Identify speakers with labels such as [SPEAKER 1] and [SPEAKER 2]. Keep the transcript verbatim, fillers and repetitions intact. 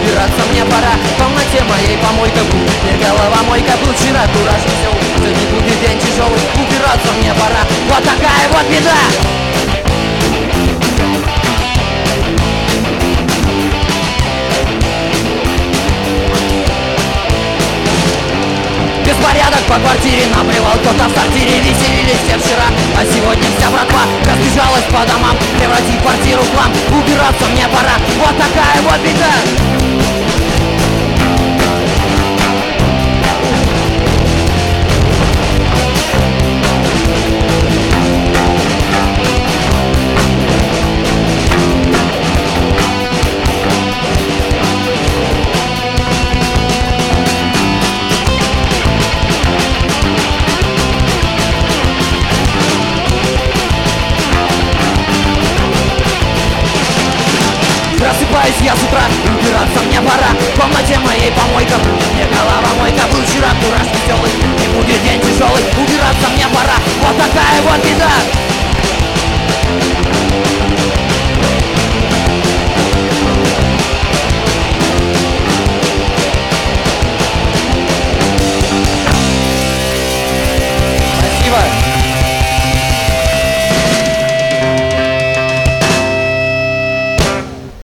[SPEAKER 1] убираться мне пора. В комнате моей помойка будет не голова мойка. Был вчера дурак веселый, сегодня будет день тяжелый. Убираться мне пора, вот такая вот беда. Беспорядок по квартире набревал кто-то в сортире. Веселились все вчера, а сегодня вся братва разбежалась по домам, превратив квартиру в хлам. Убираться мне пора, вот такая вот беда. Просыпаюсь я с утра, убираться мне пора. В комнате моей помойка, мне голова мойка. Был вчера дурак веселый, не будет день тяжелый.